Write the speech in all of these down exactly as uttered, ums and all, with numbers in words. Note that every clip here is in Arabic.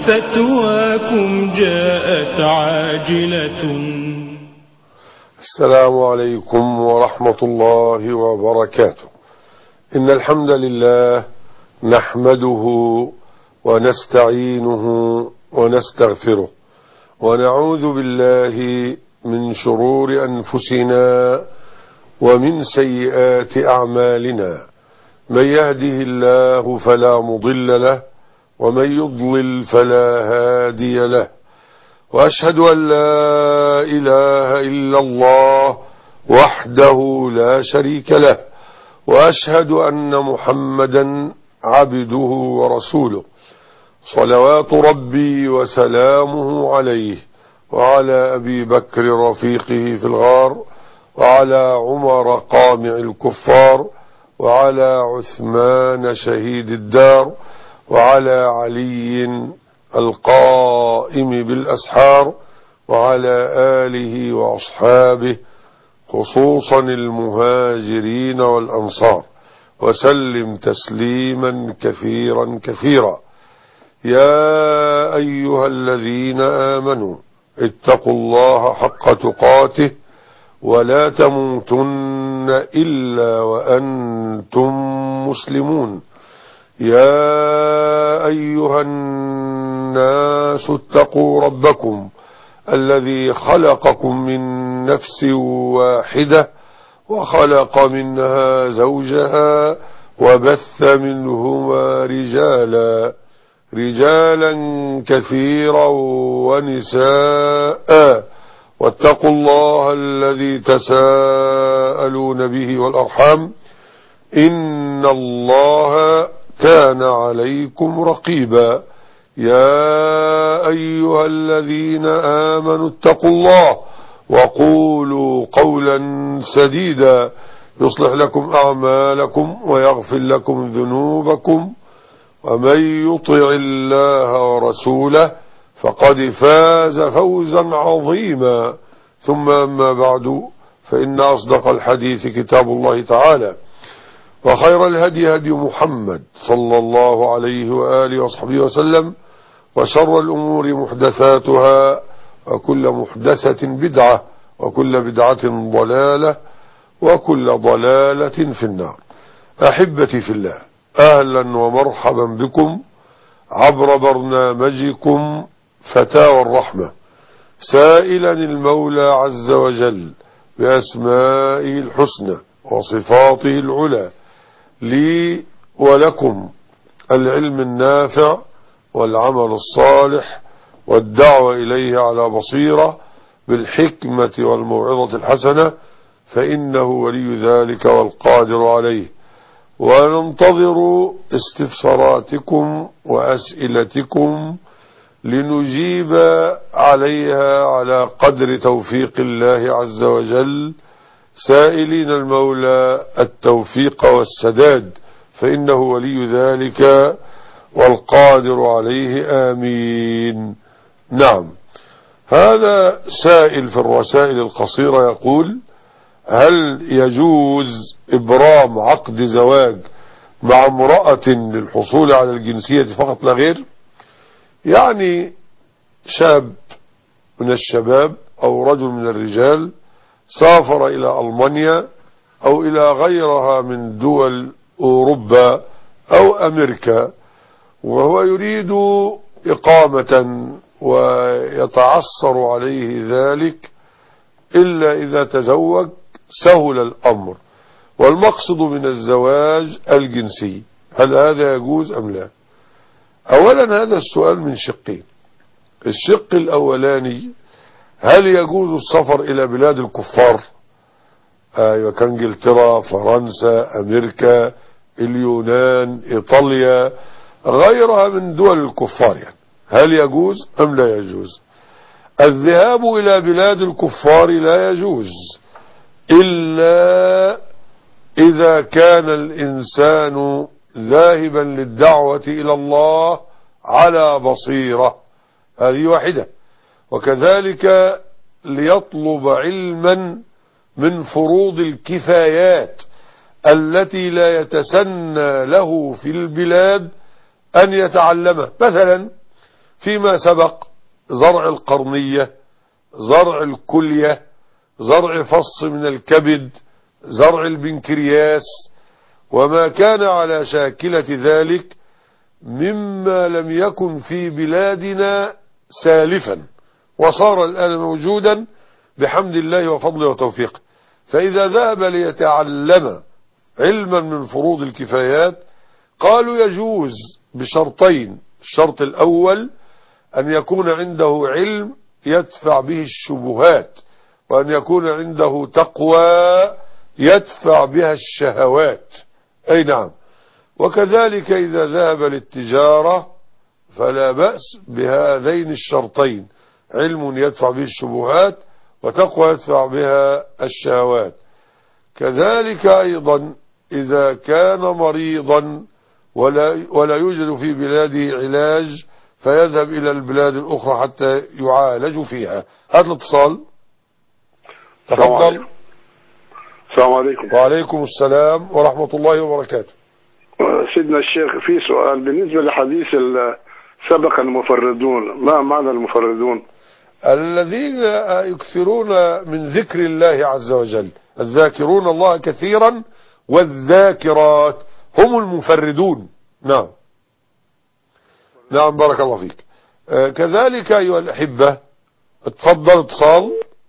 فتواكم جاءت عاجلة. السلام عليكم ورحمة الله وبركاته. إن الحمد لله نحمده ونستعينه ونستغفره ونعوذ بالله من شرور أنفسنا ومن سيئات أعمالنا. من يهده الله فلا مضل له ومن يضلل فلا هادي له، وأشهد أن لا إله إلا الله وحده لا شريك له، وأشهد أن محمدا عبده ورسوله، صلوات ربي وسلامه عليه وعلى أبي بكر رفيقه في الغار، وعلى عمر قامع الكفار، وعلى عثمان شهيد الدار، وعلى علي القائم بالأسحار، وعلى آله وأصحابه خصوصا المهاجرين والأنصار، وسلم تسليما كثيرا كثيرا. يا أيها الذين آمنوا اتقوا الله حق تقاته ولا تموتن إلا وأنتم مسلمون. يا أيها الناس اتقوا ربكم الذي خلقكم من نفس واحدة وخلق منها زوجها وبث منهما رجالا رجالا كثيرا ونساء، واتقوا الله الذي تساءلون به والأرحام إن الله كان عليكم رقيبا. يا أيها الذين آمنوا اتقوا الله وقولوا قولا سديدا يصلح لكم أعمالكم ويغفر لكم ذنوبكم، ومن يطع الله ورسوله فقد فاز فوزا عظيما. ثم أما بعد، فإن أصدق الحديث كتاب الله تعالى، وخير الهدي هدي محمد صلى الله عليه وآله وصحبه وسلم، وشر الأمور محدثاتها، وكل محدثة بدعة، وكل بدعة ضلالة، وكل ضلالة في النار. أحبتي في الله، أهلا ومرحبا بكم عبر برنامجكم فتاوى الرحمة، سائلا المولى عز وجل بأسمائه الحسنى وصفاته العلى لي ولكم العلم النافع والعمل الصالح والدعوة إليه على بصيرة بالحكمة والموعظة الحسنة، فإنه ولي ذلك والقادر عليه. وننتظر استفساراتكم وأسئلتكم لنجيب عليها على قدر توفيق الله عز وجل، سائلين المولى التوفيق والسداد، فإنه ولي ذلك والقادر عليه. آمين. نعم، هذا سائل في الرسائل القصيرة يقول: هل يجوز إبرام عقد زواج مع امرأة للحصول على الجنسية فقط لا غير؟ يعني شاب من الشباب أو رجل من الرجال سافر إلى ألمانيا أو إلى غيرها من دول أوروبا أو أمريكا، وهو يريد إقامة ويتعثر عليه ذلك إلا إذا تزوج سهل الأمر، والمقصد من الزواج الجنسي. هل هذا يجوز أم لا؟ أولا هذا السؤال من شقين. الشق الأولاني: هل يجوز السفر إلى بلاد الكفار؟ أيوة، كانجلترا، فرنسا، أمريكا، اليونان، إيطاليا، غيرها من دول الكفار، يعني هل يجوز أم لا يجوز؟ الذهاب إلى بلاد الكفار لا يجوز إلا إذا كان الإنسان ذاهبا للدعوة إلى الله على بصيرة، هذه واحدة. وكذلك ليطلب علما من فروض الكفايات التي لا يتسنى له في البلاد أن يتعلمها. مثلا فيما سبق زرع القرنية، زرع الكلية، زرع فص من الكبد، زرع البنكرياس، وما كان على شاكلة ذلك مما لم يكن في بلادنا سالفا وصار الآن موجودا بحمد الله وفضله وتوفيقه. فإذا ذهب ليتعلم علما من فروض الكفايات قالوا يجوز بشرطين: الشرط الأول أن يكون عنده علم يدفع به الشبهات، وأن يكون عنده تقوى يدفع بها الشهوات. أي نعم. وكذلك إذا ذهب للتجارة فلا بأس بهذين الشرطين: علم يدفع به الشبهات وتقوى يدفع بها الشهوات. كذلك أيضا إذا كان مريضا ولا, ولا يوجد في بلاده علاج فيذهب إلى البلاد الأخرى حتى يعالج فيها. هذا الاتصال. تفضل. السلام عليكم. وعليكم السلام ورحمة الله وبركاته. سيدنا الشيخ، في سؤال بالنسبة لحديث سبق المفردون، ما معنى المفردون؟ الذين يكثرون من ذكر الله عز وجل، الذاكرون الله كثيرا والذاكرات هم المفردون. نعم نعم بارك الله فيك. آه كذلك أيها الأحبة، اتفضل اتصال.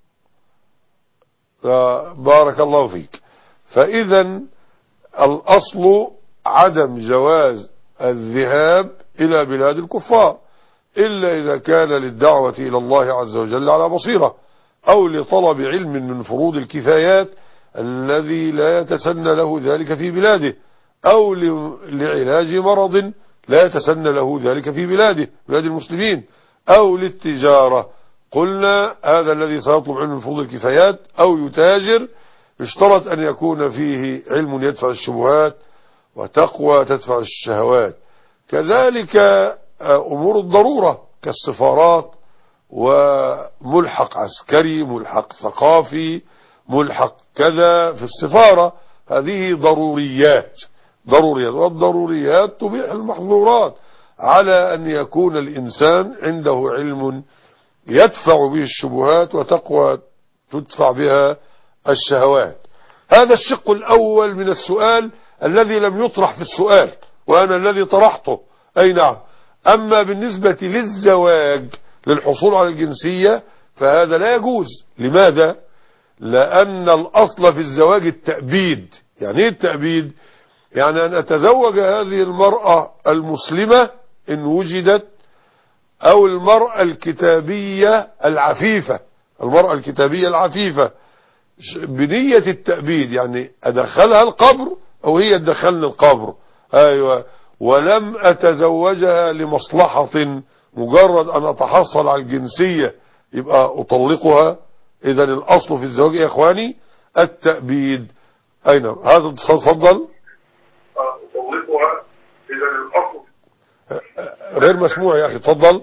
آه بارك الله فيك. فإذا الأصل عدم جواز الذهاب إلى بلاد الكفار إلا إذا كان للدعوة إلى الله عز وجل على بصيرة، أو لطلب علم من فروض الكفايات الذي لا يتسنى له ذلك في بلاده، أو لعلاج مرض لا يتسنى له ذلك في بلاده بلاد المسلمين، أو للتجارة. قلنا هذا الذي سيطلب علم من فروض الكفايات أو يتاجر اشترط أن يكون فيه علم يدفع الشبهات وتقوى تدفع الشهوات. كذلك أمور الضرورة كالسفارات وملحق عسكري، ملحق ثقافي، ملحق كذا في السفارة، هذه ضروريات ضروريات والضروريات تبيح المحظورات، على أن يكون الإنسان عنده علم يدفع به الشبهات وتقوى تدفع بها الشهوات. هذا الشق الأول من السؤال الذي لم يطرح في السؤال وأنا الذي طرحته. أي نعم. أما بالنسبة للزواج للحصول على الجنسية فهذا لا يجوز. لماذا؟ لأن الأصل في الزواج التأبيد. يعني ايه التأبيد؟ يعني أن أتزوج هذه المرأة المسلمة إن وجدت، أو المرأة الكتابية العفيفة، المرأة الكتابية العفيفة بنية التأبيد، يعني أدخلها القبر أو هي تدخلني القبر. أيوة. ولم أتزوجها لمصلحة مجرد أن أتحصل على الجنسية يبقى أطلقها. إذن الأصل في الزواج يا إخواني التأبيد. أين هذا اتصال؟ تفضل. أطلقها. إذن الأصل غير مسموع يا أخي. تفضل.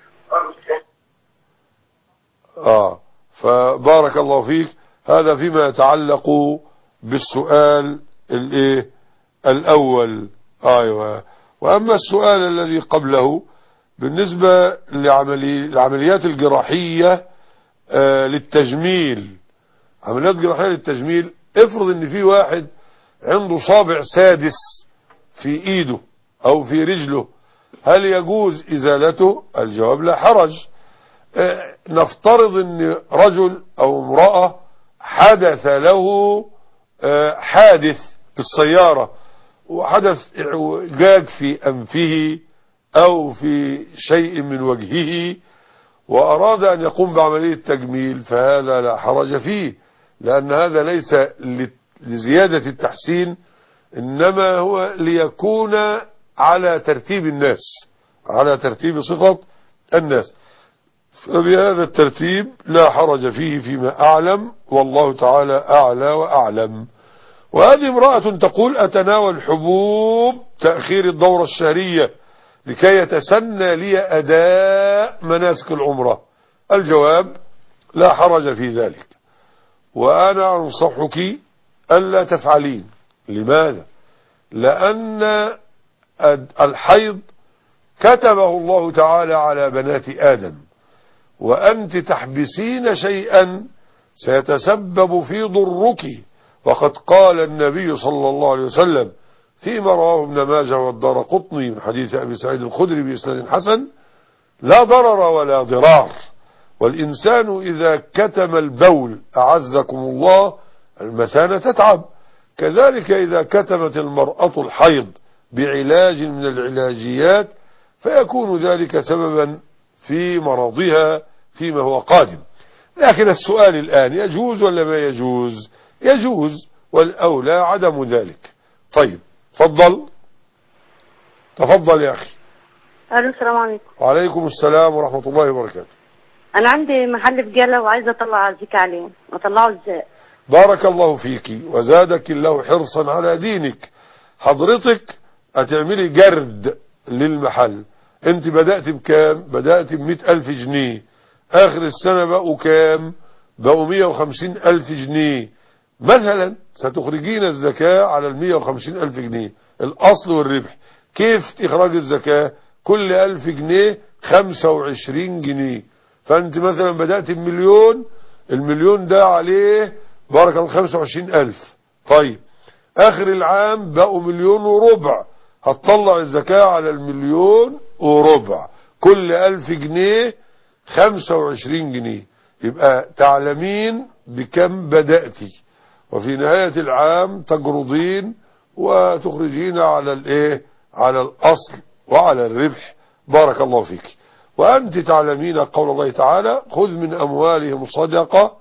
آه فبارك الله فيك. هذا فيما يتعلق بالسؤال الايه الأول. أيوة. وأما السؤال الذي قبله بالنسبة للعمليات الجراحية آه للتجميل، عمليات جراحية للتجميل، افرض ان في واحد عنده صابع سادس في ايده او في رجله، هل يجوز ازالته؟ الجواب لا حرج. آه نفترض ان رجل او امرأة حدث له آه حادث بالسيارة، وحدث اعوجاج في أنفه أو في شيء من وجهه وأراد أن يقوم بعملية تجميل، فهذا لا حرج فيه، لأن هذا ليس لزيادة التحسين، إنما هو ليكون على ترتيب الناس، على ترتيب صفة الناس. فبهذا الترتيب لا حرج فيه فيما أعلم، والله تعالى أعلى وأعلم. وهذه امرأة تقول أتناول حبوب تأخير الدورة الشهرية لكي يتسنى لي أداء مناسك العمرة. الجواب لا حرج في ذلك، وأنا أنصحك ألا تفعلين. لماذا؟ لأن الحيض كتبه الله تعالى على بنات آدم، وأنت تحبسين شيئا سيتسبب في ضرك. وقد قال النبي صلى الله عليه وسلم فيما رواه ابن ماجه والدارقطني من حديث أبي سعيد الخدري بإسناد حسن: لا ضرر ولا ضرار. والإنسان إذا كتم البول أعزكم الله المثانة تتعب، كذلك إذا كتمت المرأة الحيض بعلاج من العلاجيات فيكون ذلك سببا في مرضها فيما هو قادم. لكن السؤال الآن: يجوز ولا ما يجوز؟ يجوز، والأولى عدم ذلك. طيب تفضل تفضل يا أخي. الو السلام عليكم. وعليكم السلام ورحمة الله وبركاته. أنا عندي محل بقالة وعايزة أطلع زكاة عليه، أطلعه إزاي؟ بارك الله فيك وزادك الله حرصا على دينك. حضرتك هتعملي جرد للمحل. انت بدأت بكام؟ بدأت بمئة ألف جنيه، آخر السنة بقوا كام؟ بقوا مئة وخمسين ألف جنيه مثلا. ستخرجين الزكاة على المئة وخمسين ألف جنيه الأصل والربح. كيف إخراج الزكاة؟ كل ألف جنيه خمسة وعشرين جنيه. فأنت مثلا بدأت بمليون، المليون ده عليه بارك الله خمسة وعشرين ألف. طيب آخر العام بقوا مليون وربع، هتطلع الزكاة على المليون وربع، كل ألف جنيه خمسة وعشرين جنيه. يبقى تعلمين بكم بدأتي، وفي نهاية العام تجرضين وتخرجين على الايه؟ على الأصل وعلى الربح. بارك الله فيك. وأنت تعلمين قول الله تعالى: خذ من أموالهم صدقة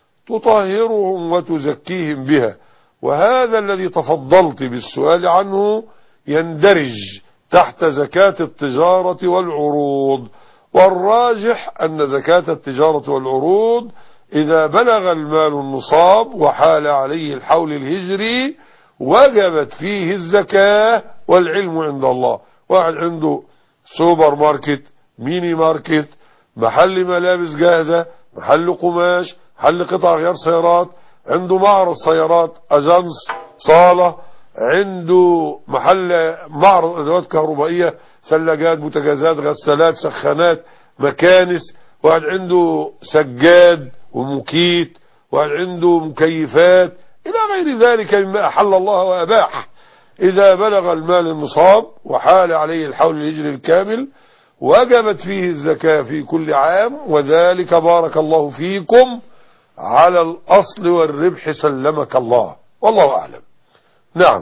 تطهرهم وتزكيهم بها. وهذا الذي تفضلت بالسؤال عنه يندرج تحت زكاة التجارة والعروض، والراجح أن زكاة التجارة والعروض إذا بلغ المال النصاب وحال عليه الحول الهجري وجبت فيه الزكاة، والعلم عند الله. واحد عنده سوبر ماركت، ميني ماركت، محل ملابس جاهزة، محل قماش، محل قطع غيار سيارات، عنده معرض سيارات، أجانس، صالة، عنده محل معرض أدوات كهربائية، ثلاجات، بوتاجازات، غسالات، سخانات، مكانس، واحد عنده سجاد ومكيت، واحد عنده مكيفات، إلى غير ذلك مما أحل الله وأباح. إذا بلغ المال النصاب وحال عليه الحول الهجري الكامل وجبت فيه الزكاة في كل عام، وذلك بارك الله فيكم على الأصل والربح سلمك الله، والله أعلم. نعم.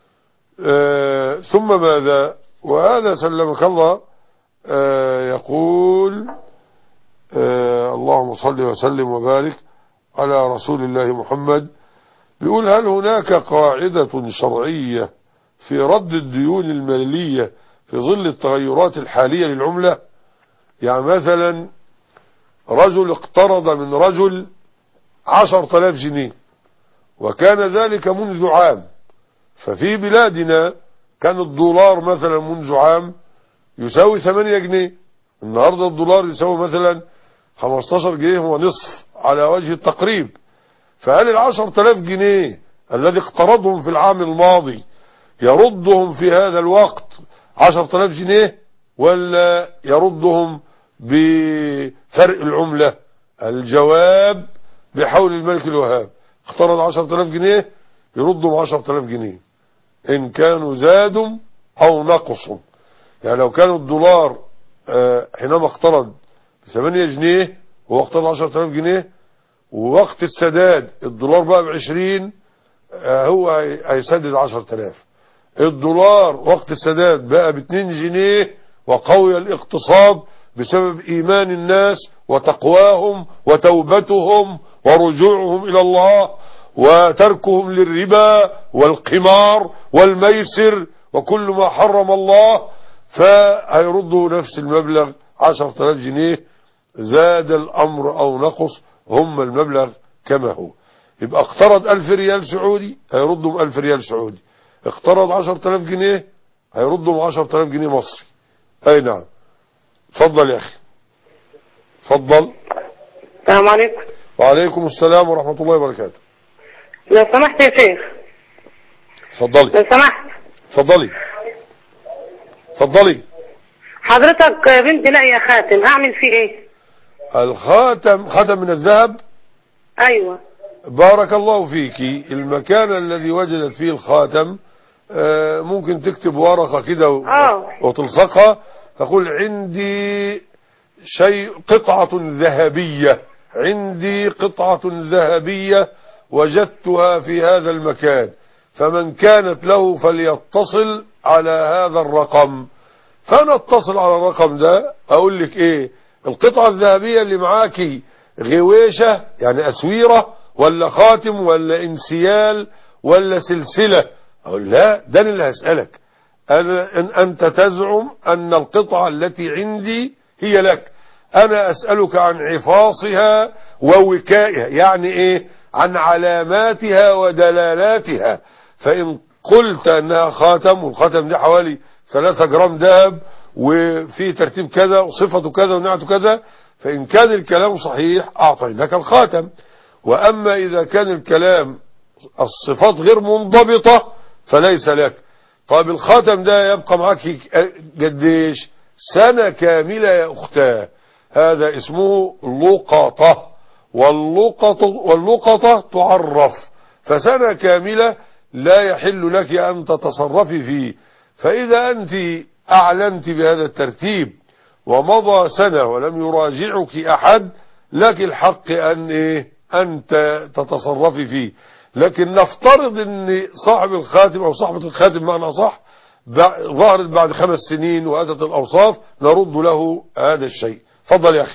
آه ثم ماذا؟ وهذا سلمك الله آه يقول آه اللهم صل وسلم وبارك على رسول الله محمد. بيقول: هل هناك قاعدة شرعية في رد الديون المالية في ظل التغيرات الحالية للعملة؟ يعني مثلا رجل اقترض من رجل عشرة آلاف جنيه، وكان ذلك منذ عام، ففي بلادنا كان الدولار مثلا منذ عام يساوي ثمانية جنيه، النهاردة الدولار يساوي مثلا خمستاشر جنيه ونصف على وجه التقريب. فهل العشرة آلاف جنيه الذي اقترضهم في العام الماضي يردهم في هذا الوقت عشرة آلاف جنيه، ولا يردهم بفرق العملة؟ الجواب بحول الملك الوهاب: اقترض عشرة آلاف جنيه يردهم عشرة آلاف جنيه إن كانوا زادوا أو نقصوا. يعني لو كان الدولار حينما اقترض بثمانية جنيه وهو اقترض عشرة آلاف جنيه، ووقت السداد الدولار بقى بعشرين، هو هيسدد عشرة آلاف. الدولار وقت السداد بقى باتنين جنيه، وقوي الاقتصاد بسبب إيمان الناس وتقواهم وتوبتهم ورجوعهم إلى الله وتركهم للربا والقمار والميسر وكل ما حرم الله، فهيردوا نفس المبلغ عشرة آلاف جنيه، زاد الأمر أو نقص هم المبلغ كما هو. يبقى اقترض ألف ريال سعودي هيردهم ألف ريال سعودي، اقترض عشرة آلاف جنيه هيردهم عشرة آلاف جنيه مصري. أي نعم. تفضل يا أخي، تفضل. السلام عليكم. وعليكم السلام ورحمة الله وبركاته. لو سمحت يا شيخ. تفضلي. لو سمحت. تفضلي تفضلي. حضرتك بنتي لاقيه خاتم، اعمل فيه ايه؟ الخاتم خاتم من الذهب؟ ايوه. بارك الله فيك. المكان الذي وجدت فيه الخاتم ممكن تكتب ورقة كده وتلصقها، تقول عندي شيء قطعة ذهبية، عندي قطعة ذهبية وجدتها في هذا المكان، فمن كانت له فليتصل على هذا الرقم. فأنا اتصل على الرقم ده أقول لك إيه القطعة الذهبية اللي معاكي، غويشة يعني أسويرة ولا خاتم ولا انسيال ولا سلسلة؟ أقول لا، ده اللي هسألك. أنا إن أنت تزعم أن القطعة التي عندي هي لك، أنا أسألك عن عفاصها ووكائها، يعني إيه؟ عن علاماتها ودلالاتها. فإن قلت أنها خاتم، والخاتم دي حوالي ثلاثة جرام ذهب وفي ترتيب كذا وصفته كذا ونعته كذا، فإن كان الكلام صحيح أعطيناك الخاتم. وأما إذا كان الكلام الصفات غير منضبطة فليس لك. طيب الخاتم ده يبقى معك قديش؟ سنة كاملة يا أختاه. هذا اسمه لقطة، واللقطة, واللقطة تعرف، فسنة كاملة لا يحل لك أن تتصرفي فيه. فإذا أنت أعلنت بهذا الترتيب ومضى سنة ولم يراجعك أحد، لك الحق أن إيه؟ أنت تتصرفي فيه. لكن نفترض أن صاحب الخاتم أو صاحبة الخاتم معنى صح ظهرت بعد خمس سنين وأتت الأوصاف، نرد له هذا الشيء. فضل يا أخي.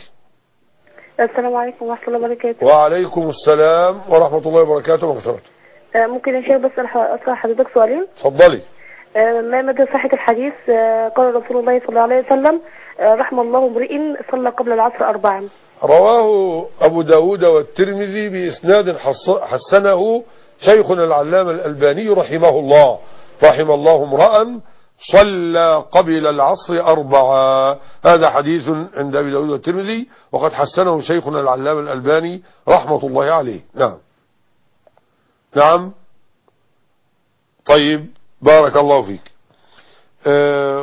السلام عليكم ورحمة الله وبركاته. وعليكم السلام ورحمة الله وبركاته ومغفرته. ممكن يا شيخ بس أسأل حضرتك سؤالين؟ تفضلي. ما مدى صحة الحديث قال رسول الله صلى الله عليه وسلم رحم الله امرئ صلى قبل العصر أربعا؟ رواه أبو داود والترمذي بإسناد حسنه شيخنا العلامة الألباني رحمه الله. رحم الله امرأ صلى قبل العصر أربعا، هذا حديث عند أبي داود والترمذي وقد حسنه شيخنا العلامة الألباني رحمة الله عليه. نعم نعم. طيب بارك الله فيك. آه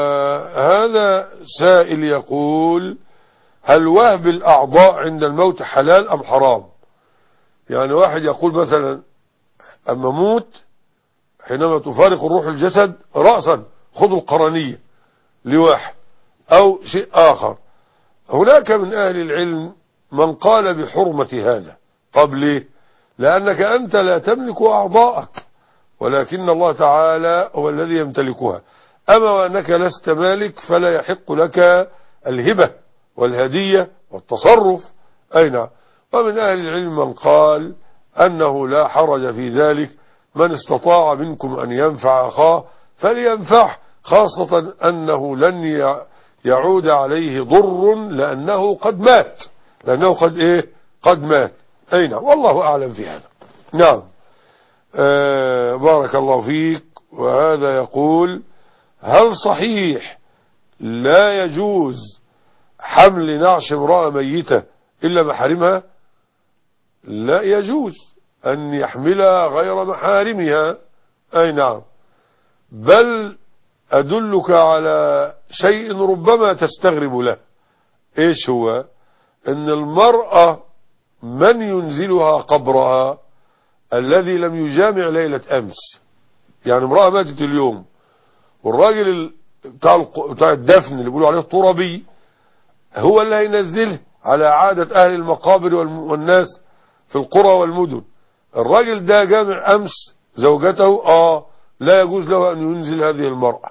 وهذا سائل يقول هل وهب الأعضاء عند الموت حلال أم حرام؟ يعني واحد يقول مثلا أما موت حينما تفارق الروح الجسد رأسا خذوا القرنية لواحد أو شيء آخر. هناك من أهل العلم من قال بحرمة هذا. طب ليه؟ لأنك أنت لا تملك أعضاءك، ولكن الله تعالى هو الذي يمتلكها. أما وأنك لست مالك فلا يحق لك الهبة والهدية والتصرف. أي نعم. ومن أهل العلم من قال أنه لا حرج في ذلك، من استطاع منكم أن ينفع أخاه فلينفعه، خاصة أنه لن يعود عليه ضر لأنه قد مات، لأنه قد إيه قد مات. أي نعم. والله أعلم في هذا. نعم. آه بارك الله فيك. وهذا يقول هل صحيح لا يجوز حمل نعش امرأة ميتة إلا محارمها؟ لا يجوز أن يحملها غير محارمها. أي نعم. بل أدلك على شيء ربما تستغرب له. إيش هو؟ أن المرأة من ينزلها قبرها الذي لم يجامع ليلة أمس. يعني امرأة ماتت اليوم والراجل بتاع بتاع الدفن اللي بيقولوا عليه الطربي هو اللي هينزله على عادة أهل المقابر والناس في القرى والمدن. الراجل ده جامع أمس زوجته آه لا يجوز له أن ينزل هذه المرأة.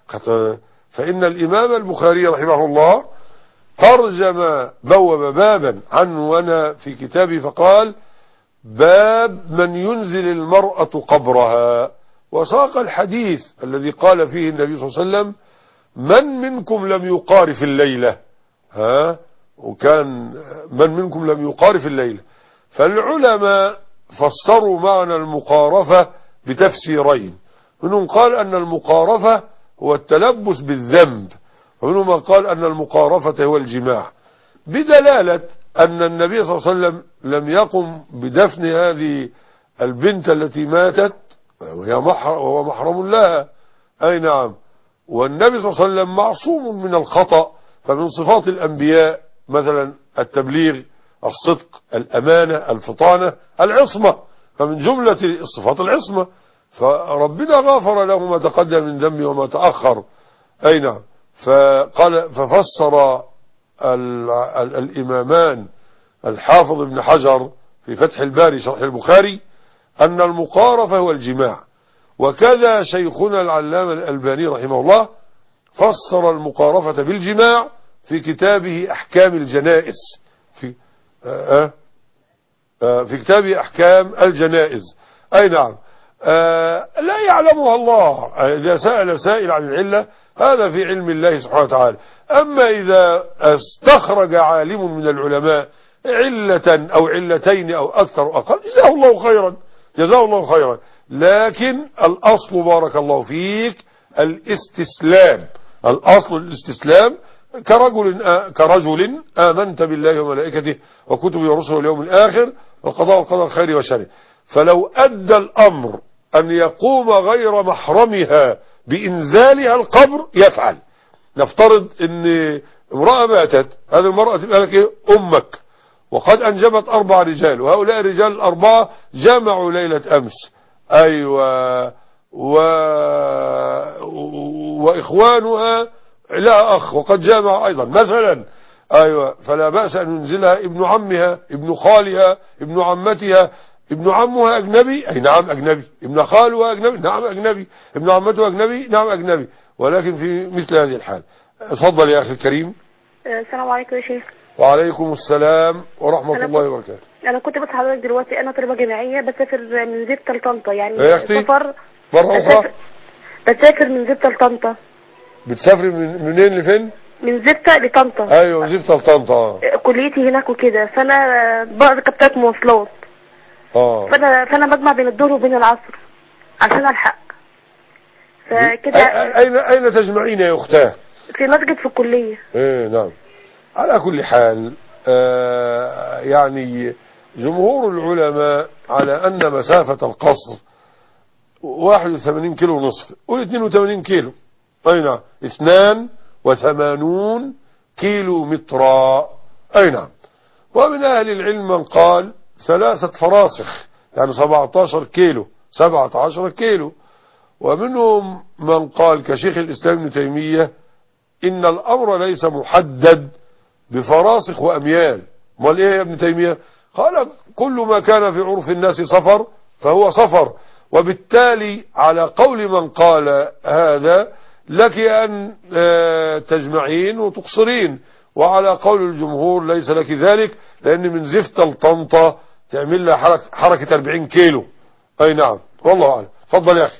فإن الإمام البخاري رحمه الله ترجم بوب بابا عنونا في كتابه فقال باب من ينزل المرأة قبرها، وساق الحديث الذي قال فيه النبي صلى الله عليه وسلم من منكم لم يقارف الليلة. ها وكان من منكم لم يقارف الليلة. فالعلماء فسروا معنى المقارفة بتفسيرين، منهم قال أن المقارفة هو التلبس بالذنب، ومنهم من قال أن المقارفة هو الجماع، بدلالة أن النبي صلى الله عليه وسلم لم يقم بدفن هذه البنت التي ماتت وهي محرم وهو محرم لها. أي نعم. والنبي صلى الله عليه وسلم معصوم من الخطأ. فمن صفات الأنبياء مثلا التبليغ، الصدق، الأمانة، الفطانة، العصمة، فمن جملة الصفات العصمة. فربنا غفر له ما تقدم من ذنبه وما تأخر. أي نعم. فقال ففسر ال ال الإمامان الحافظ ابن حجر في فتح الباري شرح البخاري أن المقارفة هو الجماع، وكذا شيخنا العلامة الألباني رحمه الله فسر المقارفة بالجماع في كتابه أحكام الجنائز في آه آه في كتابه أحكام الجنائز. أي نعم. آه لا يعلمها الله. إذا سأل سائل عن العلة هذا في علم الله سبحانه وتعالى. أما إذا استخرج عالم من العلماء علة أو علتين أو أكثر أو أقل جزاه الله خيرا، جزاه الله خيرا. لكن الأصل بارك الله فيك الاستسلام، الأصل الاستسلام كرجل كرجل آمنت بالله وملائكته وكتبه ورسله واليوم الآخر والقضاء والقدر خير وشره. فلو أدى الأمر أن يقوم غير محرمها بإنزالها القبر يفعل. نفترض أن امرأة ماتت، هذه المرأة تبقى لك إيه؟ أمك، وقد أنجبت أربع رجال، وهؤلاء الرجال الأربعة جمعوا ليلة أمس. أيوة. و... وإخوانها لها أخ وقد جامع أيضا مثلا. أيوة. فلا بأس أن ينزلها ابن عمها، ابن خالها، ابن عمتها. ابن عمها أجنبي؟ أي نعم أجنبي. ابن خالها أجنبي؟ نعم أجنبي. ابن عمته أجنبي؟ نعم أجنبي. ولكن في مثل هذه الحال. اتفضل يا أخي الكريم. السلام عليكم يا شيخ. وعليكم السلام ورحمة الله وبركاته. أنا كنت بس حضرتك دلوقتي أنا طالبة جامعية بسافر من زبدة لطنطا، يعني يا سفر مرة أخرى. بسافر من زبدة لطنطا. بتسافري من منين لفين؟ من زبدة لطنطا. أيوة من زبدة لطنطا. كليتي هناك وكده، فأنا بركب ثلاث مواصلات. اه فأنا فأنا بجمع بين الظهر وبين العصر عشان ألحق. فكده أين أين تجمعين يا أختاه؟ في مسجد في الكلية. إيه نعم. على كل حال آه يعني جمهور العلماء على أن مسافة القصر واحد وثمانين كيلو ونصف، قول اثنين وثمانين كيلو. أي نعم. اثنان وثمانون كيلو مترا. أي نعم. ومن أهل العلم من قال ثلاثة فراسخ يعني سبعة عشر كيلو، سبعة عشر كيلو. ومنهم من قال كشيخ الإسلام ابن تيمية إن الأمر ليس محدد بفراسخ وأميال. امال إيه يا ابن تيمية؟ قال كل ما كان في عرف الناس سفر فهو سفر. وبالتالي على قول من قال هذا لك أن تجمعين وتقصرين، وعلى قول الجمهور ليس لك ذلك، لأن من زفتة لطنطا تعمل لها حركة, حركة أربعين كيلو. أي نعم. والله أعلم. فضل يا أخي.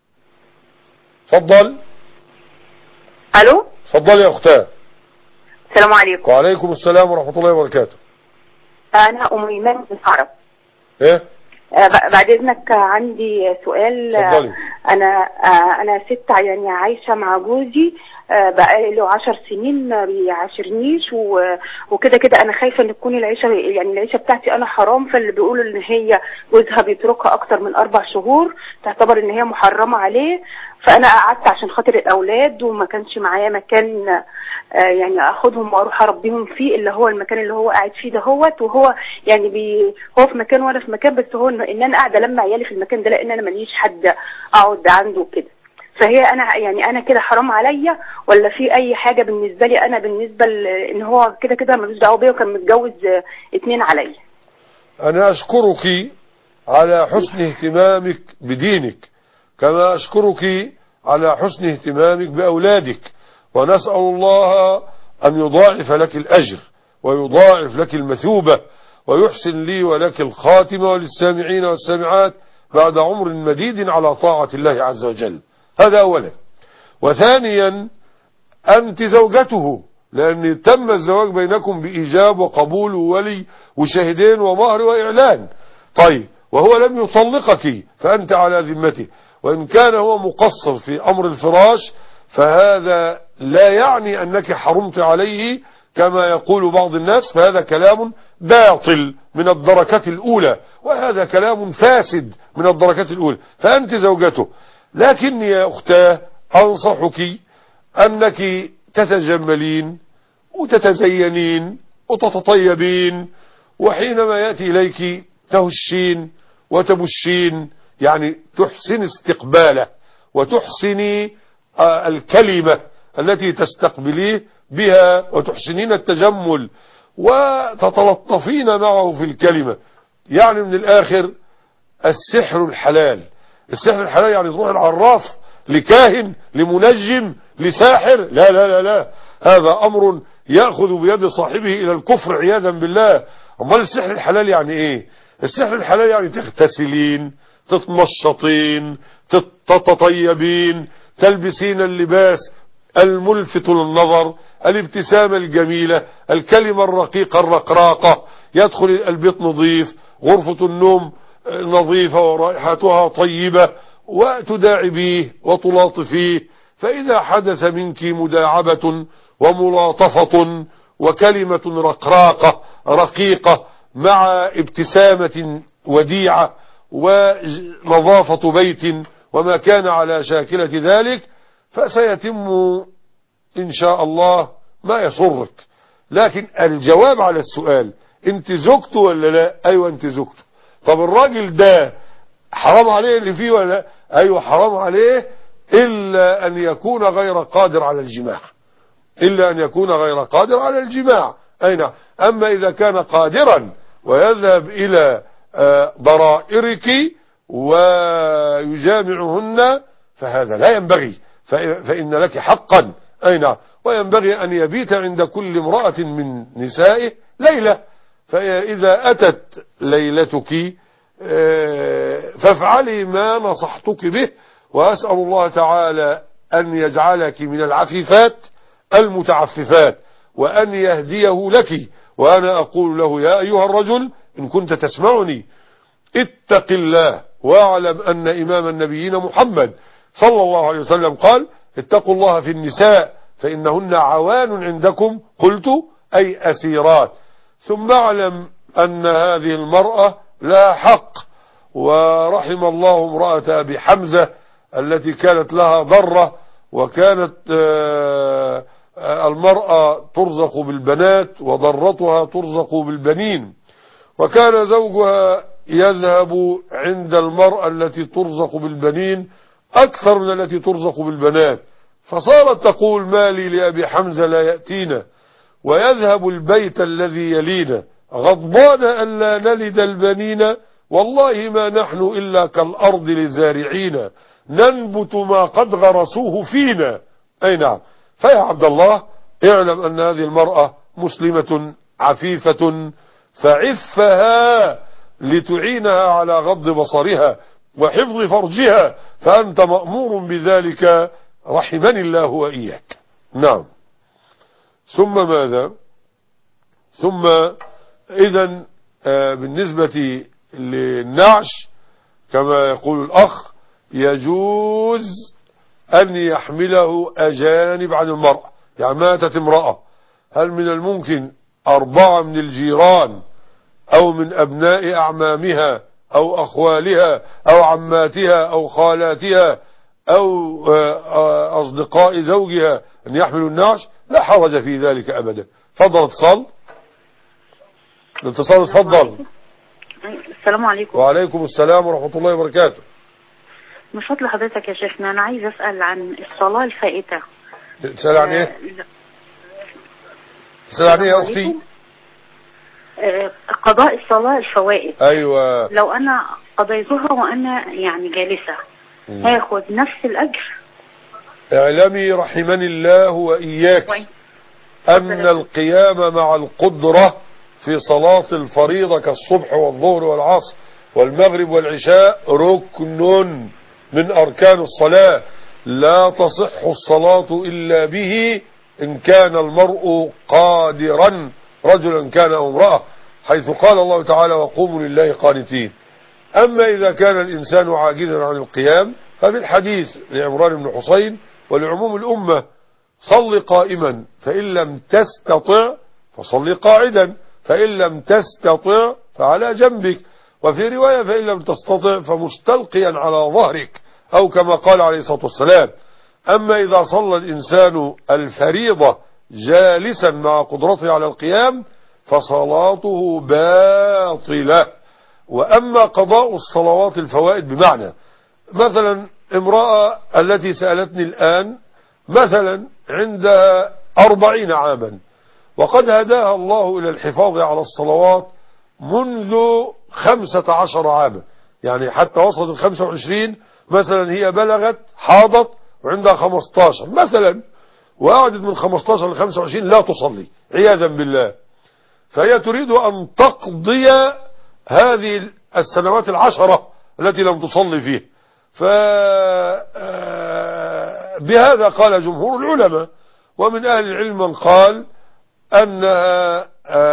فضل. ألو. فضل يا أختاه. السلام عليكم. وعليكم السلام ورحمة الله وبركاته. أنا أم إيمان من عرب. إيه؟ آه بعد إذنك عندي سؤال. فضلي. أنا آه أنا ست يعني عايشة مع جوزي آه بقى له عشر سنين ما بيعاشرنيش، وكده كده أنا خايفة إن تكون العيشة يعني العيشة بتاعتي أنا حرام، فاللي بيقولوا إن هي جوزها بيتركها أكتر من أربع شهور تعتبر إن هي محرمة عليه. فأنا قعدت عشان خاطر الأولاد وما كانش معايا مكان آه يعني أخدهم وأروح أربيهم فيه، اللي هو المكان اللي هو قاعد فيه دهوت، وهو يعني بي هو في مكان وأنا في مكان، بس هو إن أنا قاعدة لما عيالي في المكان ده لأن أنا ماليش حد أقعد عنده كده. فهي أنا يعني أنا كده حرام عليا ولا في أي حاجة بالنسبة لي أنا بالنسبة لإن هو كده كده ملوش دعوة بيا وكان متجوز اتنين عليا؟ أنا أشكرك على حسن اهتمامك بدينك، كما أشكرك على حسن اهتمامك بأولادك، ونسأل الله أن يضاعف لك الأجر ويضاعف لك المثوبة ويحسن لي ولك الخاتمة وللسامعين والسامعات بعد عمر مديد على طاعة الله عز وجل. هذا أولا. وثانيا أنت زوجته، لأن تم الزواج بينكم بإيجاب وقبول وولي وشهدين ومهر وإعلان. طيب وهو لم يطلقك فأنت على ذمته، وإن كان هو مقصر في أمر الفراش فهذا لا يعني أنك حرمت عليه كما يقول بعض الناس، فهذا كلام باطل من الدركة الأولى، وهذا كلام فاسد من الدركة الأولى. فأنت زوجته. لكن يا أختاه أنصحك أنك تتجملين وتتزينين وتتطيبين، وحينما يأتي إليك تهشين وتبشين، يعني تحسن استقباله وتحسني الكلمة التي تستقبليه بها وتحسنين التجمل وتتلطفين معه في الكلمة. يعني من الآخر السحر الحلال. السحر الحلال يعني تروح العراف لكاهن لمنجم لساحر، لا لا لا لا، هذا أمر يأخذ بيد صاحبه إلى الكفر عياذا بالله. أمال السحر الحلال يعني إيه؟ السحر الحلال يعني تغتسلين، تتمشطين، تتطيبين، تلبسين اللباس الملفت للنظر، الابتسامة الجميلة، الكلمة الرقيقة الرقراقة، يدخل البيت نظيف، غرفة النوم نظيفة ورائحتها طيبة، وتداعبيه وتلاطفيه. فإذا حدث منك مداعبة وملاطفة وكلمة رقراقة رقيقة مع ابتسامة وديعة ونظافة بيت وما كان على شاكلة ذلك، فسيتم إن شاء الله ما يسرك. لكن الجواب على السؤال انت زوجته ولا لا؟ ايوه انت زوجته. طب الراجل ده حرام عليه اللي فيه ولا لا؟ ايوه حرام عليه، الا ان يكون غير قادر على الجماع، الا ان يكون غير قادر على الجماع. اي نعم. اما اذا كان قادرا ويذهب الى ضرائرك ويجامعهن فهذا لا ينبغي، فإن لك حقا. أي نعم. وينبغي أن يبيت عند كل امرأة من نسائه ليلة، فإذا أتت ليلتك فافعلي ما نصحتك به، وأسأل الله تعالى أن يجعلك من العفيفات المتعففات وأن يهديه لك. وأنا أقول له يا أيها الرجل إن كنت تسمعني اتق الله واعلم أن إمام النبيين محمد صلى الله عليه وسلم قال اتقوا الله في النساء فإنهن عوان عندكم، قلت أي أسيرات. ثم اعلم أن هذه المرأة لا حق. ورحم الله امرأة أبي حمزة التي كانت لها ضرة، وكانت المرأة ترزق بالبنات وضرتها ترزق بالبنين، وكان زوجها يذهب عند المرأة التي ترزق بالبنين أكثر من التي ترزق بالبنات، فصارت تقول ما لي لأبي حمزة لا يأتينا ويذهب البيت الذي يلينا غضبان أن لا نلد البنين، والله ما نحن إلا كالأرض لزارعين ننبت ما قد غرسوه فينا. أي نعم. فيا عبد الله اعلم أن هذه المرأة مسلمة عفيفة، فعفها لتعينها على غض بصرها وحفظ فرجها، فأنت مأمور بذلك رحمني الله وإياك. نعم. ثم ماذا؟ ثم إذن آه بالنسبة للنعش كما يقول الأخ يجوز أن يحمله أجانب عن المرأة. يعني ماتت امرأة، هل من الممكن أربعة من الجيران أو من أبناء أعمامها أو أخوالها أو عماتها أو خالاتها أو أصدقاء زوجها أن يحملوا النعش؟ لا حرج في ذلك أبدا. فضل اتصال. الاتصال اتفضل. السلام عليكم. وعليكم السلام ورحمة الله وبركاته. من فضل حضرتك يا شيخنا أنا عايز أسأل عن الصلاة الفائتة. تسأل عن إيه؟ تسأل عن إيه يا أختي؟ قضاء الصلاة الفوائت. أيوة. لو أنا قضيتها وأنا يعني جالسة م. هاخد نفس الأجر؟ اعلمي رحمني الله وإياك وي. أن القيام مع القدرة في صلاة الفريضة كالصبح والظهر والعصر والمغرب والعشاء ركن من أركان الصلاة، لا تصح الصلاة إلا به إن كان المرء قادرا رجلا كان أو امرأة، حيث قال الله تعالى وقوموا لله قانتين. أما إذا كان الإنسان عاجزا عن القيام فبالحديث لعمران بن حسين ولعموم الأمة صل قائما فإن لم تستطع فصل قاعدا فإن لم تستطع فعلى جنبك، وفي رواية فإن لم تستطع فمستلقيا على ظهرك، أو كما قال عليه الصلاة والسلام. أما إذا صلى الإنسان الفريضة جالسا مع قدرته على القيام فصلاته باطلة. وأما قضاء الصلوات الفوائد بمعنى مثلا امرأة التي سألتني الآن مثلا عندها أربعين عاما وقد هداها الله إلى الحفاظ على الصلوات منذ خمسة عشر عاما، يعني حتى وصلت الخمسة وعشرين مثلا هي بلغت حاضت وعندها خمستاشر مثلا، وقعدت من خمستاشر ل خمسة وعشرين لا تصلي عياذا بالله، فهي تريد أن تقضي هذه السنوات العشرة التي لم تصلي فيها. فبهذا قال جمهور العلماء، ومن أهل العلم من قال أنها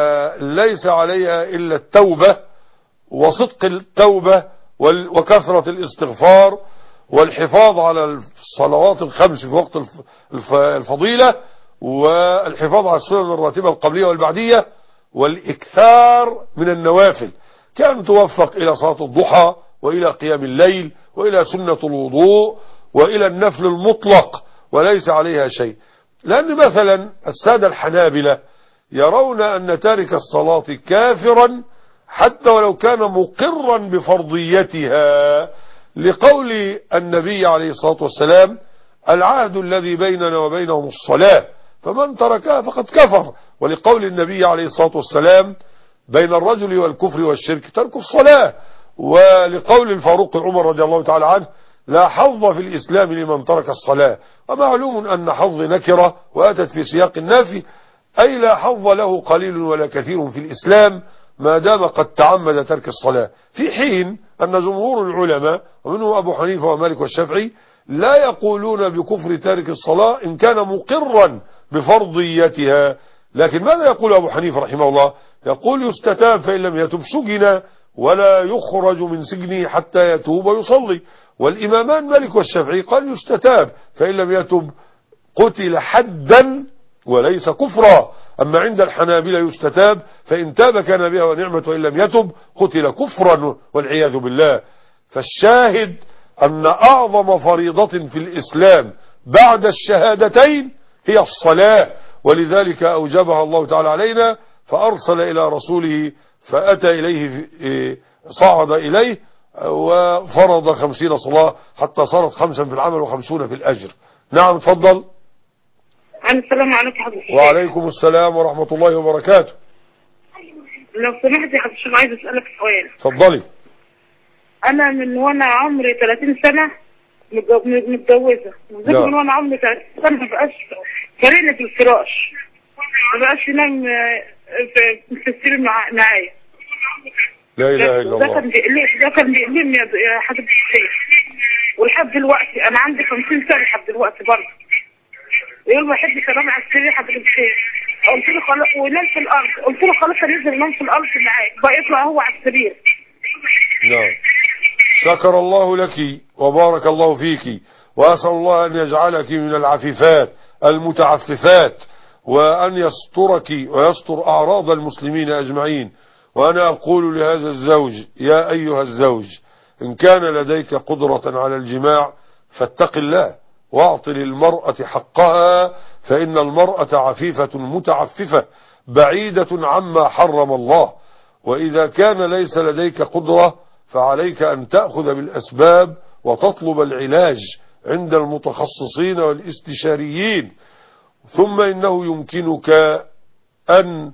ليس عليها إلا التوبة وصدق التوبة وكثرة الاستغفار والحفاظ على الصلوات الخمس في وقت الفضيلة والحفاظ على السنن الراتبة القبلية والبعدية والإكثار من النوافل، كان توفق إلى صلاة الضحى وإلى قيام الليل وإلى سنة الوضوء وإلى النفل المطلق وليس عليها شيء. لأن مثلا السادة الحنابلة يرون أن تارك الصلاة كافرا حتى ولو كان مقرا بفرضيتها، لقول النبي عليه الصلاة والسلام العهد الذي بيننا وبينهم الصلاة فمن تركها فقد كفر، ولقول النبي عليه الصلاة والسلام بين الرجل والكفر والشرك ترك الصلاة، ولقول الفاروق عمر رضي الله تعالى عنه لا حظ في الإسلام لمن ترك الصلاة. ومعلوم أن حظ نكرة وأتت في سياق النافي، أي لا حظ له قليل ولا كثير في الإسلام ما دام قد تعمد ترك الصلاة، في حين أن جمهور العلماء ومنهم أبو حنيفة ومالك والشافعي لا يقولون بكفر تارك الصلاة إن كان مقرا بفرضيتها. لكن ماذا يقول أبو حنيفة رحمه الله؟ يقول يستتاب فإن لم يتب سجن ولا يخرج من سجنه حتى يتوب ويصلي. والإمامان مالك والشافعي قال يستتاب فإن لم يتب قتل حدا وليس كفرا. أما عند الحنابلة يستتاب فإن تاب كان بها ونعمة وإن لم يتب قتل كفرا والعياذ بالله. فالشاهد أن أعظم فريضة في الإسلام بعد الشهادتين هي الصلاة، ولذلك أوجبها الله تعالى علينا فأرسل إلى رسوله فأتى إليه صعد إليه وفرض خمسين صلاة حتى صارت خمسا في العمل وخمسون في الأجر. نعم تفضل. السلام عليكم حضرتك. وعليكم السلام ورحمة الله وبركاته. لو سمحت يا حضرتك عايز أسألك سؤال. تفضلي. أنا من وأنا عمري ثلاثين سنة متجوزة، وزوجي من وأنا عمري ثلاثين سنة ما بقاش فارقني في الفراش، ما بقاش ينام في السرير معايا. لا إله إلا الله. ده كان بيقلقني ده كان بيقلقني يا حضرتك الشيخ، ولحد دلوقتي أنا عندي خمسين سنة لحد دلوقتي برضه يقول ما يحبش انام على السرير حضرتك الشيخ. قلت له خلاص وينام في الارض، قلت له خلاص هننزل ننام في الارض معاك، بقى يطلع هو على السرير. نعم. شكر الله لك وبارك الله فيك، وأسأل الله أن يجعلك من العفيفات المتعففات، وأن يسترك ويستر أعراض المسلمين أجمعين. وأنا أقول لهذا الزوج يا أيها الزوج إن كان لديك قدرة على الجماع فاتق الله واعط للمرأة حقها، فإن المرأة عفيفة متعففة بعيدة عما حرم الله. وإذا كان ليس لديك قدرة فعليك أن تأخذ بالأسباب وتطلب العلاج عند المتخصصين والاستشاريين. ثم إنه يمكنك أن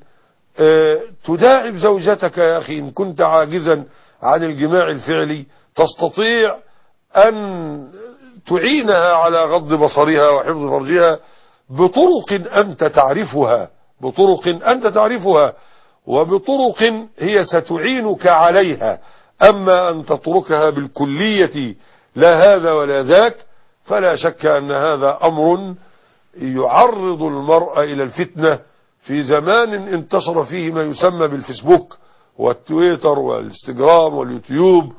تداعب زوجتك يا أخي إن كنت عاجزا عن الجماع الفعلي، تستطيع أن تعينها على غض بصرها وحفظ فرجها بطرق أنت تعرفها بطرق أنت تعرفها وبطرق هي ستعينك عليها. أما أن تتركها بالكلية لا هذا ولا ذاك فلا شك أن هذا أمر يعرض المرأة إلى الفتنة في زمان انتشر فيه ما يسمى بالفيسبوك والتويتر والانستغرام واليوتيوب،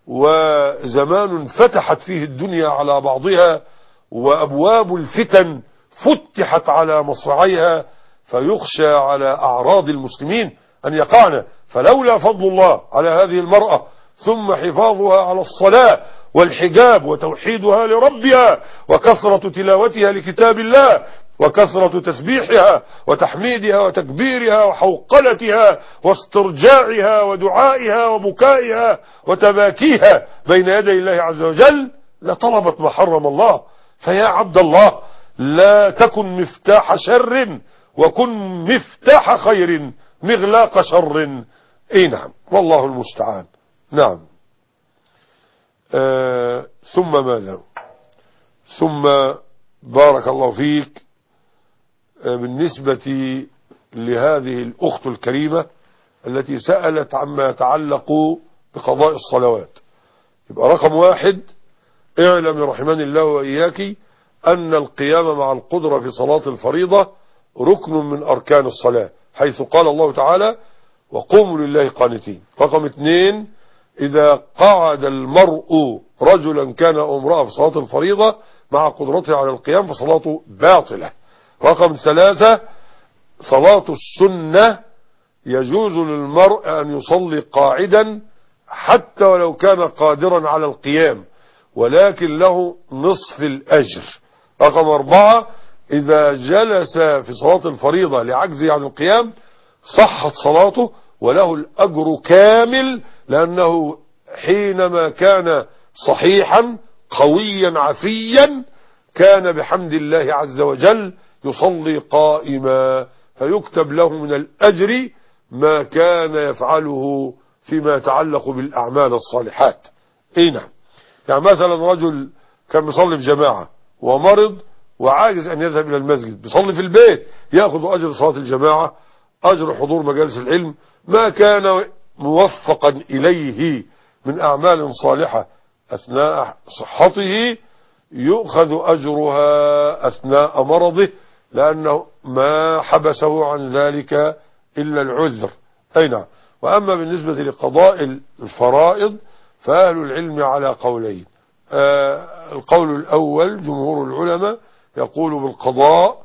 وزمان فتحت فيه الدنيا على بعضها وأبواب الفتن فتحت على مصراعيها، فيخشى على أعراض المسلمين أن يقعن. فلولا فضل الله على هذه المرأة ثم حفاظها على الصلاة والحجاب وتوحيدها لربها وكثرة تلاوتها لكتاب الله وكثرة تسبيحها وتحميدها وتكبيرها وحوقلتها واسترجاعها ودعائها وبكائها وتباكيها بين يدي الله عز وجل لطلبت ما حرم الله. فيا عبد الله لا تكن مفتاح شر وكن مفتاح خير مغلاق شر. اي نعم والله المستعان. نعم. آه ثم ماذا؟ ثم بارك الله فيك آه بالنسبة لهذه الأخت الكريمة التي سألت عما يتعلق بقضاء الصلوات، يبقى رقم واحد اعلم رحمني الله وإياك أن القيام مع القدرة في صلاة الفريضة ركن من أركان الصلاة، حيث قال الله تعالى وقوموا لله قانتين. رقم اثنين إذا قعد المرء رجلا كان أو امرأة في صلاة الفريضة مع قدرته على القيام فصلاته باطلة. رقم ثلاثة صلاة السنة يجوز للمرء أن يصلي قاعدا حتى ولو كان قادرا على القيام ولكن له نصف الأجر. رقم أربعة إذا جلس في صلاة الفريضة لعجزه عن القيام صحت صلاته وله الأجر كامل، لأنه حينما كان صحيحا قويا عفيا كان بحمد الله عز وجل يصلي قائما فيكتب له من الأجر ما كان يفعله فيما يتعلق بالأعمال الصالحات. اي نعم. يعني مثلا رجل كان بيصلي في جماعة ومرض وعاجز أن يذهب إلى المسجد، بيصلي في البيت يأخذ أجر صلاة الجماعة، أجر حضور مجالس العلم، ما كان موفقا إليه من أعمال صالحة أثناء صحته يؤخذ أجرها أثناء مرضه، لأنه ما حبسه عن ذلك إلا العذر. أي نعم. وأما بالنسبة لقضاء الفرائض فأهل العلم على قولين. آه القول الأول جمهور العلماء يقول بالقضاء،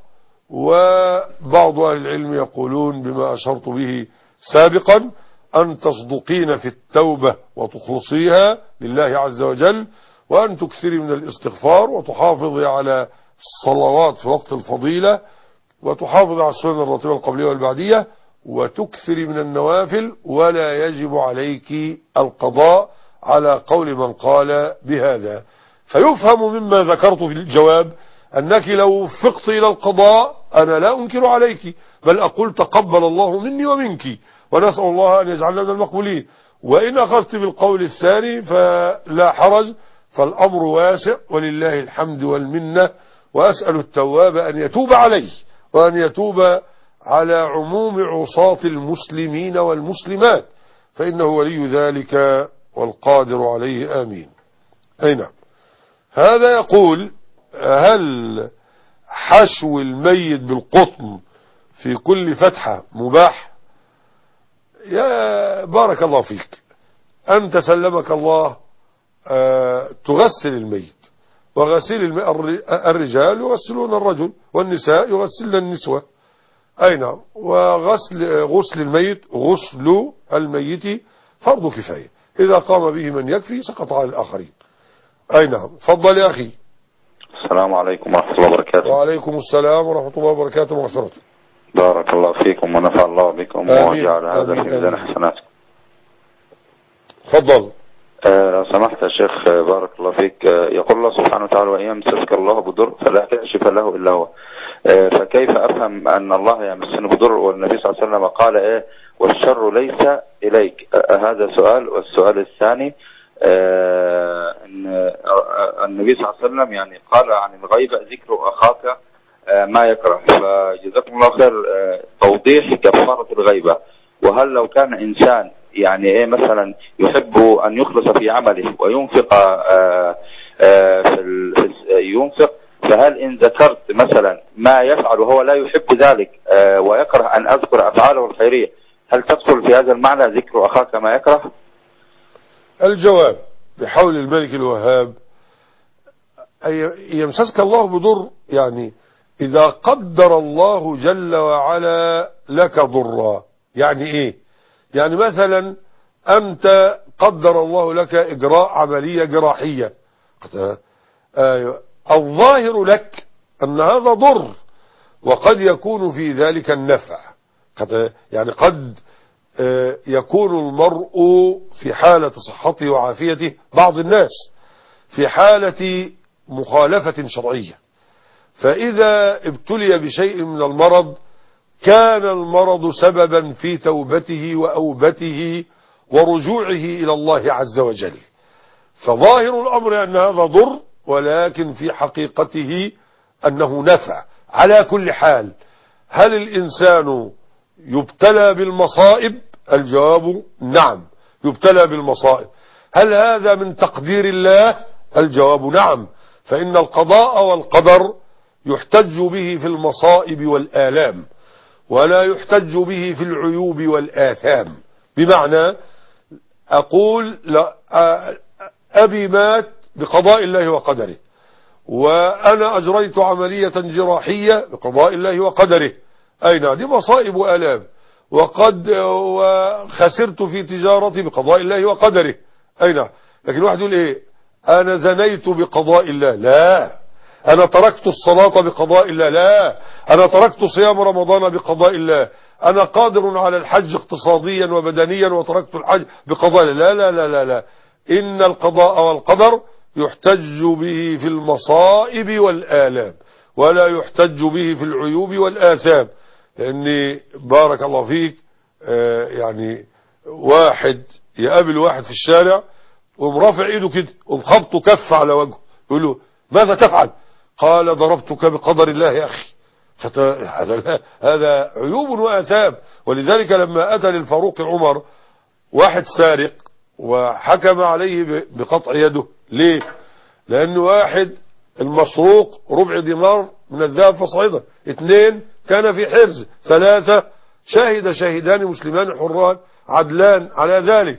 وبعض أهل العلم يقولون بما أشرت به سابقا أن تصدقين في التوبة وتخلصيها لله عز وجل، وأن تكثري من الاستغفار وتحافظي على الصلوات في وقت الفضيلة وتحافظي على السنن الراتبة القبلية والبعدية وتكثري من النوافل، ولا يجب عليك القضاء على قول من قال بهذا. فيفهم مما ذكرت في الجواب أنك لو وفقت إلى القضاء أنا لا أنكر عليك، بل أقول تقبل الله مني ومنك ونسأل الله أن يجعلنا من المقبولين. وإن أخذت بالقول الثاني فلا حرج، فالأمر واسع ولله الحمد والمنة. وأسأل التواب أن يتوب عليه وأن يتوب على عموم عصاة المسلمين والمسلمات، فإنه ولي ذلك والقادر عليه. آمين. أي نعم. هذا يقول هل حشو الميت بالقطن في كل فتحة مباح؟ يا بارك الله فيك، أنت سلمك الله أه تغسل الميت، وغسيل الميت الرجال يغسلون الرجل والنساء يغسلن النسوة. أي نعم. وغسل غسل الميت غسل الميت فرض كفاية، إذا قام به من يكفي سقط على الآخرين. أي نعم. فضل يا أخي. السلام عليكم ورحمة الله وبركاته. وعليكم السلام ورحمة الله وبركاته ومغفرته. بارك الله فيكم ونفع الله بكم وجعل هذا في ميزان حسناتكم. تفضل. آه سمحت يا شيخ بارك الله فيك. آه يقول الله سبحانه وتعالى وإن يمسسك الله بضر فلا كاشف له إلا هو. آه فكيف أفهم أن الله يمسني بضر والنبي صلى الله عليه وسلم قال إيه والشر ليس إليك؟ آه هذا سؤال. والسؤال الثاني آه أن آه النبي صلى الله عليه وسلم يعني قال عن الغيبة ذكر أخاك آه ما يكره، فجزاكم الله خير آه توضيح كفارة الغيبة. وهل لو كان إنسان يعني إيه مثلا يحب أن يخلص في عمله وينفق آه آه في ينفق، فهل إن ذكرت مثلا ما يفعل وهو لا يحب ذلك آه ويكره أن أذكر أفعاله الخيرية، هل تدخل في هذا المعنى ذكر أخاك ما يكره؟ الجواب بحول الملك الوهاب يمسسك الله بضر، يعني إذا قدر الله جل وعلا لك ضرا. يعني إيه؟ يعني مثلا أنت قدر الله لك إجراء عملية جراحية الظاهر لك أن هذا ضر، وقد يكون في ذلك النفع. يعني قد يكون المرء في حالة صحته وعافيته، بعض الناس في حالة مخالفة شرعية، فإذا ابتلي بشيء من المرض كان المرض سببا في توبته وأوبته ورجوعه إلى الله عز وجل. فظاهر الأمر أن هذا ضر، ولكن في حقيقته أنه نفع. على كل حال، هل الإنسان يبتلى بالمصائب؟ الجواب نعم، يبتلى بالمصائب. هل هذا من تقدير الله؟ الجواب نعم، فإن القضاء والقدر يحتج به في المصائب والآلام، ولا يحتج به في العيوب والآثام. بمعنى أقول لا، أبي مات بقضاء الله وقدره، وأنا أجريت عملية جراحية بقضاء الله وقدره، أين دي مصائب وآلام. وقد وخسرت في تجارتي بقضاء الله وقدره، أين. لكن واحد يقول إيه، أنا زنيت بقضاء الله، لا. أنا تركت الصلاة بقضاء الله، لا. أنا تركت صيام رمضان بقضاء الله. أنا قادر على الحج اقتصاديا وبدنيا وتركت الحج بقضاء الله، لا لا لا لا. إن القضاء والقدر يحتج به في المصائب والآلام، ولا يحتج به في العيوب والآثام. لأني بارك الله فيك آه يعني واحد يقابل واحد في الشارع ومرافع ايده كده ومخبطه كف على وجهه، يقول له ماذا تفعل؟ قال ضربتك بقدر الله يا أخي. هذا هذا عيوب وآثام. ولذلك لما أتى للفاروق عمر واحد سارق وحكم عليه بقطع يده، ليه؟ لأن واحد المسروق ربع دينار من الذهب فصعده، اثنين كان في حرز، ثلاثة شاهد شاهدان مسلمان حران عدلان على ذلك،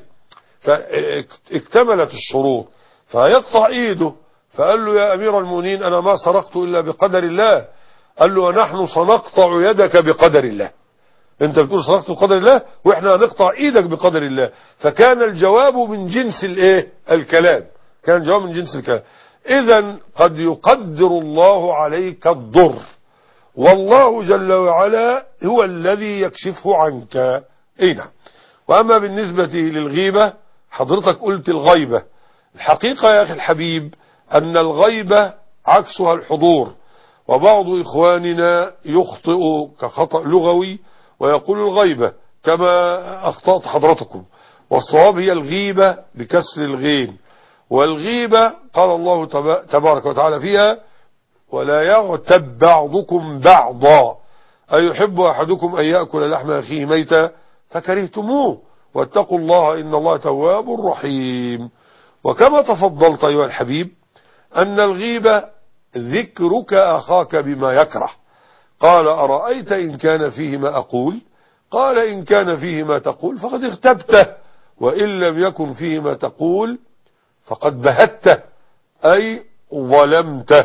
فاكتملت الشروط، فيقطع ايده. فقال له يا أمير المؤمنين أنا ما سرقت إلا بقدر الله. قال له ونحن سنقطع يدك بقدر الله. انت بتقول سرقت بقدر الله واحنا هنقطع ايدك بقدر الله. فكان الجواب من جنس الايه الكلام، كان الجواب من جنس الكلام. اذا قد يقدر الله عليك الضر، والله جل وعلا هو الذي يكشفه عنك. اي نعم. واما بالنسبة للغيبة، حضرتك قلت الغيبة. الحقيقة يا اخي الحبيب ان الغيبة عكسها الحضور، وبعض اخواننا يخطئ كخطأ لغوي ويقول الغيبة كما اخطأت حضرتكم، والصواب هي الغيبة بكسر الغين. والغيبة قال الله تبارك وتعالى فيها ولا يغتب بعضكم بعضا أيحب أحدكم أن يأكل لحم أخيه ميتا فكرهتموه واتقوا الله إن الله تواب رحيم. وكما تفضلت أيها الحبيب أن الغيبة ذكرك أخاك بما يكره. قال أرأيت إن كان فيه ما أقول؟ قال إن كان فيه ما تقول فقد اغتبته، وإن لم يكن فيه ما تقول فقد بهته أي ظلمته.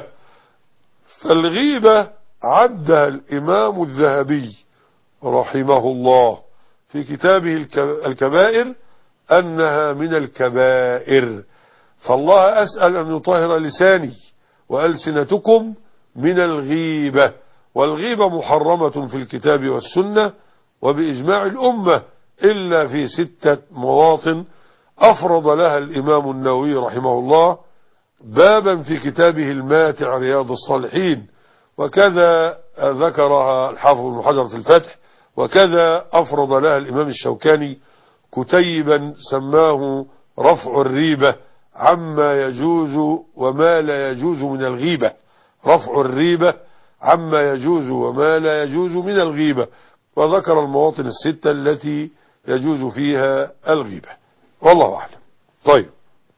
فالغيبة عدها الإمام الذهبي رحمه الله في كتابه الكبائر أنها من الكبائر. فالله أسأل أن يطهر لساني وألسنتكم من الغيبة. والغيبة محرمة في الكتاب والسنة وبإجماع الأمة إلا في ستة مواطن أفرض لها الإمام النووي رحمه الله بابا في كتابه الماتع رياض الصالحين، وكذا ذكرها الحافظ ابن حجر في الفتح، وكذا أفرض لها الإمام الشوكاني كتيبا سماه رفع الريبة عما يجوز وما لا يجوز من الغيبة. رفع الريبة عما يجوز وما لا يجوز من الغيبة، وذكر المواطن الستة التي يجوز فيها الغيبة، والله أعلم. طيب،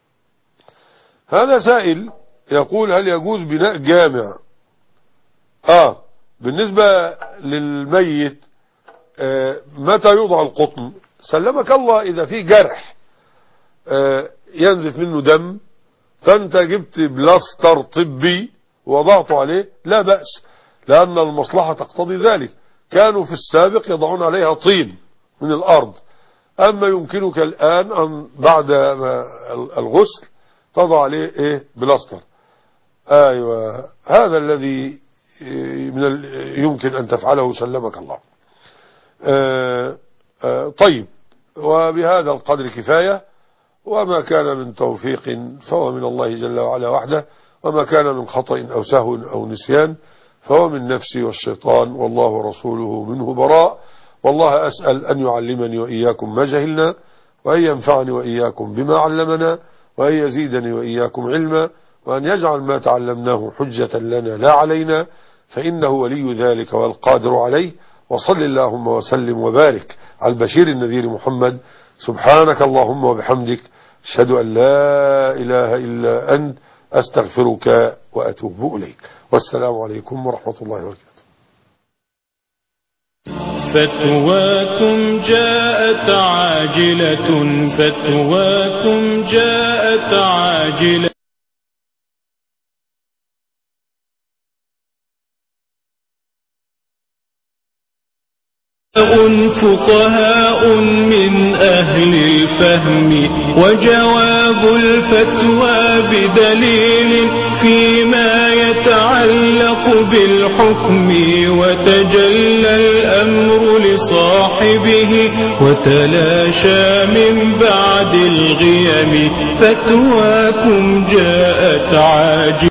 هذا سائل يقول هل يجوز بناء جامع آه بالنسبة للميت آه متى يوضع القطن؟ سلمك الله إذا في جرح آه ينزف منه دم فأنت جبت بلاستر طبي ووضعته عليه لا بأس، لأن المصلحة تقتضي ذلك. كانوا في السابق يضعون عليها طين من الأرض. أما يمكنك الآن أن بعد الغسل تضع عليه ايه بلاستر. ايوه هذا الذي من يمكن ان تفعله سلمك الله. آآ آآ طيب، وبهذا القدر كفاية، وما كان من توفيق فهو من الله جل وعلا وحده، وما كان من خطأ أو سهو أو نسيان فهو من نفسي والشيطان، والله ورسوله منه براء. والله أسأل أن يعلمني وإياكم ما جهلنا، وأن ينفعني وإياكم بما علمنا، وأن يزيدني وإياكم علما، وأن يجعل ما تعلمناه حجة لنا لا علينا، فإنه ولي ذلك والقادر عليه. وصل اللهم وسلم وبارك على البشير النذير محمد. سبحانك اللهم وبحمدك، أشهد أن لا إله إلا أنت، أستغفرك وأتوب إليك. والسلام عليكم ورحمة الله وبركاته. فتواكم جاءت عاجلة، فتواكم جاءت عاجلة. فقهاء من أهل الفهم، وجواب الفتوى بدليل فيما يتعلق بالحكم، وتجلى الأمر لصاحبه وتلاشى من بعد الغيم. فتواكم جاءت عاجلة.